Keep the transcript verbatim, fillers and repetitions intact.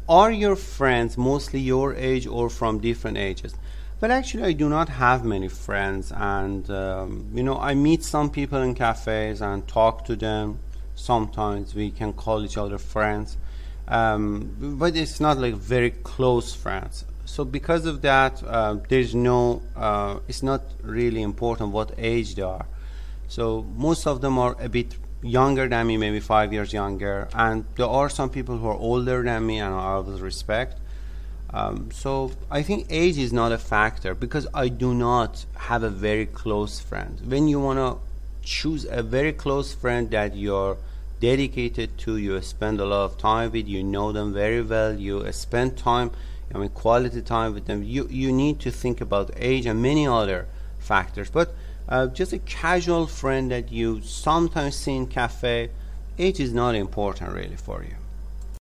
are your friends mostly your age or from different ages? Well, actually, I do not have many friends, and um, you know, I meet some people in cafes and talk to them. Sometimes we can call each other friends, um, but it's not like very close friends. So because of that, uh, there's no. Uh, it's not really important what age they are. So most of them are a bit younger than me, maybe five years younger, and there are some people who are older than me, and I always respect. Um, so I think age is not a factor because I do not have a very close friend. When you want to choose a very close friend that you're dedicated to, you spend a lot of time with, you know them very well, you spend time, I mean quality time with them, you, you need to think about age and many other factors. But uh, just a casual friend that you sometimes see in cafe, age is not important really for you.